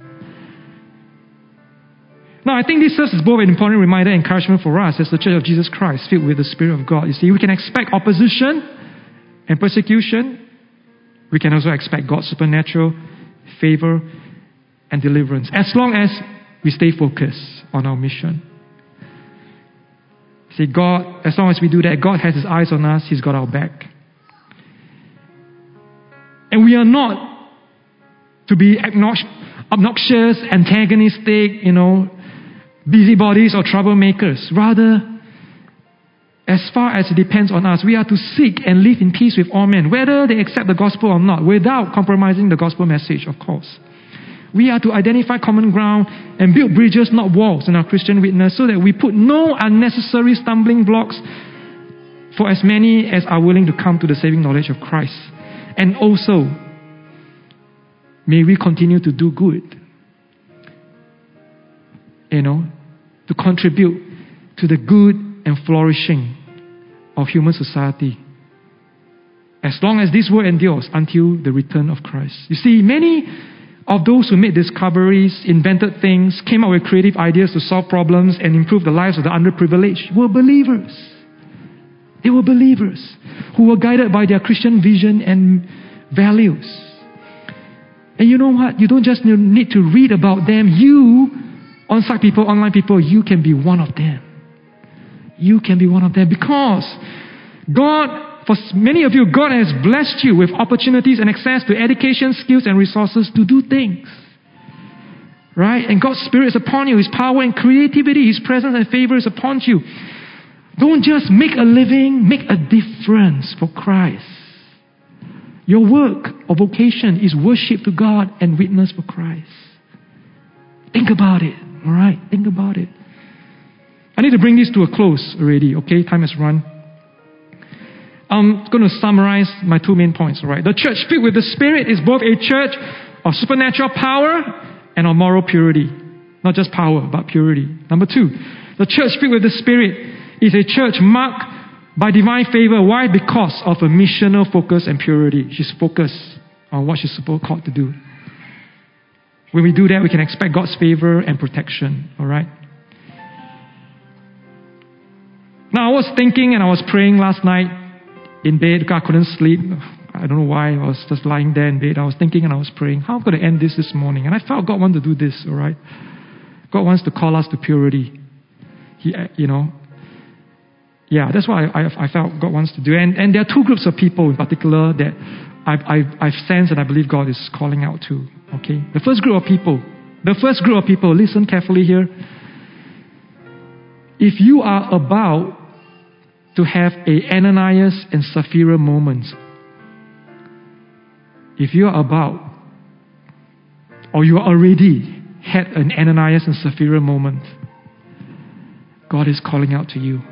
Now, I think this serves as both an important reminder and encouragement for us as the Church of Jesus Christ, filled with the Spirit of God. You see, we can expect opposition and persecution. We can also expect God's supernatural favor and deliverance, as long as we stay focused on our mission. See, God, as long as we do that, God has His eyes on us. He's got our back. And we are not to be obnoxious, antagonistic, busybodies or troublemakers. Rather, as far as it depends on us, we are to seek and live in peace with all men, whether they accept the gospel or not, without compromising the gospel message, of course. We are to identify common ground and build bridges, not walls, in our Christian witness, so that we put no unnecessary stumbling blocks for as many as are willing to come to the saving knowledge of Christ. And also, may we continue to do good. To contribute to the good and flourishing of human society, as long as this world endures until the return of Christ. You see, many of those who made discoveries, invented things, came up with creative ideas to solve problems and improve the lives of the underprivileged were believers. They were believers who were guided by their Christian vision and values. And you know what? You don't just need to read about them. You, on-site people, online people, you can be one of them. You can be one of them because God for many of you, God has blessed you with opportunities and access to education, skills, and resources to do things. Right? And God's Spirit is upon you. His power and creativity, His presence and favor is upon you. Don't just make a living, make a difference for Christ. Your work or vocation is worship to God and witness for Christ. Think about it. All right? Think about it. I need to bring this to a close already. Okay? Time has run. I'm going to summarize my two main points. All right? The church filled with the Spirit is both a church of supernatural power and of moral purity. Not just power, but purity. Number two, the church filled with the Spirit is a church marked by divine favor. Why? Because of a missional focus and purity. She's focused on what she's called to do. When we do that, we can expect God's favor and protection. All right? Now, I was thinking and I was praying last night in bed because I couldn't sleep. I don't know why. I was just lying there in bed. I was thinking and I was praying, how am I going to end this morning? And I felt God wanted to do this, all right? God wants to call us to purity. That's what I felt God wants to do. And there are two groups of people in particular that I've sensed and I believe God is calling out to. Okay? The first group of people, listen carefully here. If you are about to have a Ananias and Sapphira moment, if you are about, or you already had an Ananias and Sapphira moment, God is calling out to you.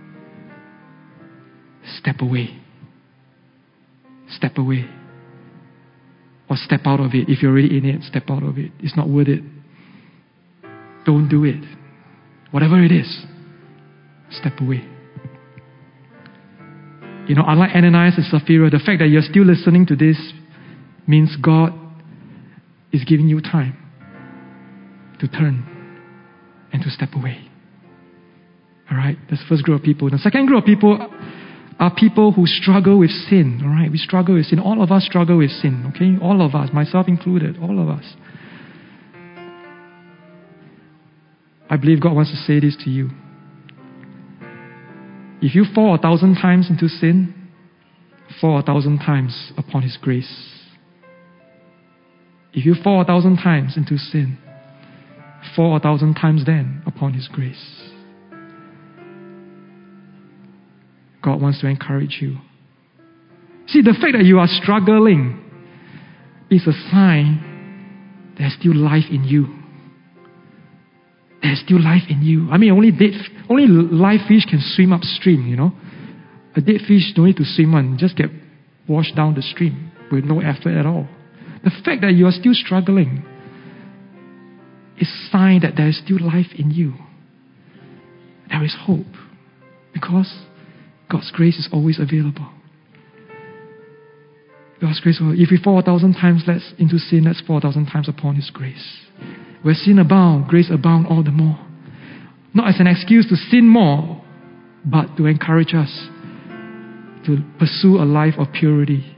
Step away. Step away. Or step out of it. If you're already in it, step out of it. It's not worth it. Don't do it. Whatever it is, step away. Unlike Ananias and Sapphira, the fact that you're still listening to this means God is giving you time to turn and to step away. All right? That's the first group of people. The second group of people are people who struggle with sin. All right? We struggle with sin. All of us struggle with sin. Okay? All of us, myself included. All of us. I believe God wants to say this to you. If you fall 1,000 times into sin, fall 1,000 times upon His grace. If you fall 1,000 times into sin, fall 1,000 times then upon His grace. God wants to encourage you. See, the fact that you are struggling is a sign there's still life in you. There's still life in you. I mean, only live fish can swim upstream, A dead fish don't need to swim on, just get washed down the stream with no effort at all. The fact that you are still struggling is a sign that there is still life in you. There is hope. Because God's grace is always available. God's grace, if we fall 1,000 times into sin, let's fall 1,000 times upon His grace. Where sin abound, grace abound all the more. Not as an excuse to sin more, but to encourage us to pursue a life of purity.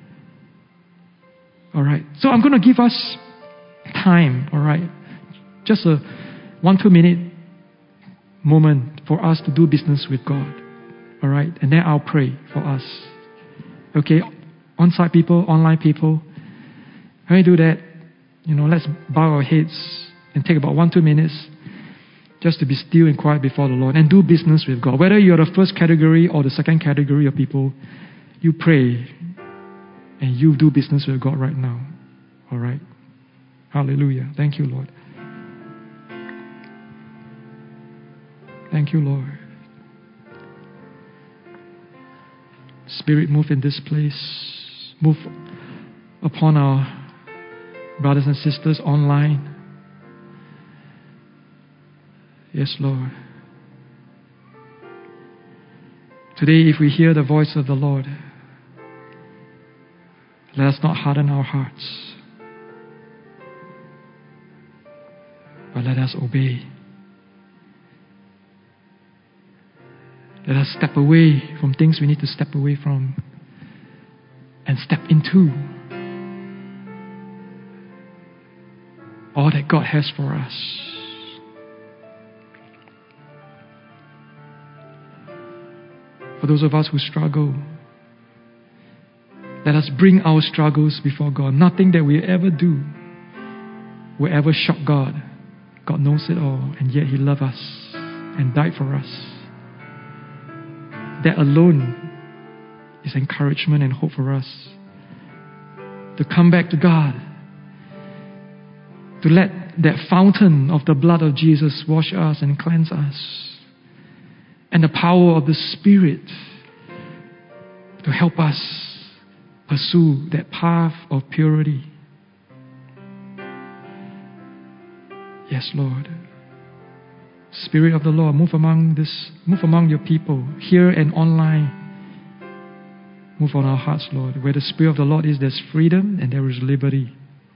All right. So I'm going to give us time, all right? Just a 1-2 minute moment for us to do business with God. All right? And then I'll pray for us. Okay? On-site people, online people. When we do that, let's bow our heads and take about 1-2 minutes just to be still and quiet before the Lord and do business with God. Whether you're the first category or the second category of people, you pray and you do business with God right now. All right? Hallelujah. Thank you, Lord. Thank you, Lord. Spirit, move in this place. Move upon our brothers and sisters online. Yes, Lord. Today, if we hear the voice of the Lord, let us not harden our hearts, but let us obey. Let us step away from things we need to step away from and step into all that God has for us. For those of us who struggle Let us bring our struggles before God. Nothing that we ever do will ever shock God. God knows it all, and yet He loved us and died for us. That alone is encouragement and hope for us to come back to God, to let that fountain of the blood of Jesus wash us and cleanse us, and the power of the Spirit to help us pursue that path of purity. Yes, Lord. Spirit of the Lord, move among your people here and online. Move on our hearts, Lord. Where the Spirit of the Lord is, there's freedom and there is liberty.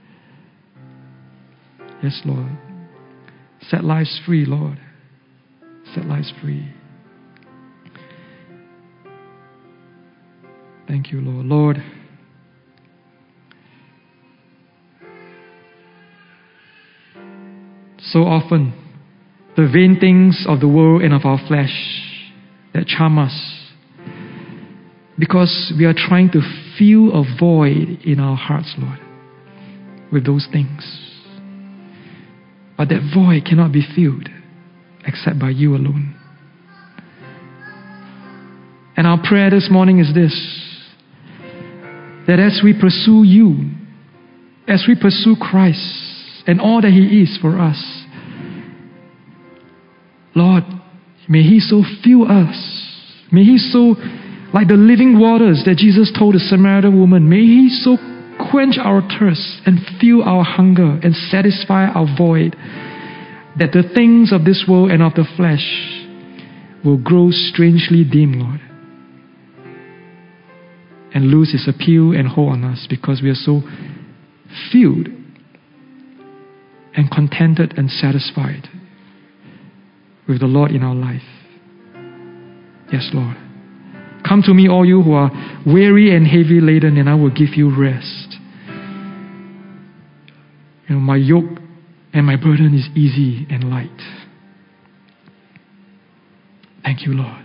Yes, Lord. Set lives free, Lord. Set lives free. Thank you, Lord. Lord, so often, the vain things of the world and of our flesh that charm us, because we are trying to fill a void in our hearts, Lord, with those things. But that void cannot be filled except by you alone. And our prayer this morning is this, that as we pursue you, as we pursue Christ and all that He is for us, Lord, may He so fill us. May He so, like the living waters that Jesus told the Samaritan woman, may He so quench our thirst and fill our hunger and satisfy our void, that the things of this world and of the flesh will grow strangely dim, Lord, and lose its appeal and hold on us, because we are so filled and contented and satisfied with the Lord in our life. Yes, Lord. Come to me, all you who are weary and heavy laden, and I will give you rest. My yoke and my burden is easy and light. Thank you, Lord.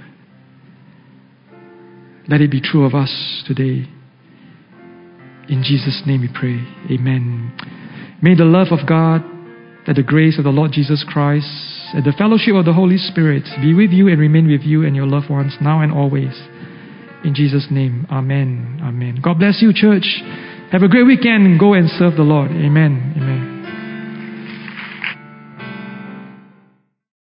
Let it be true of us today. In Jesus' name we pray. Amen. May the love of God, that the grace of the Lord Jesus Christ, and the fellowship of the Holy Spirit be with you and remain with you and your loved ones now and always. In Jesus' name, amen. Amen. God bless you, church. Have a great weekend and go and serve the Lord. Amen. Amen.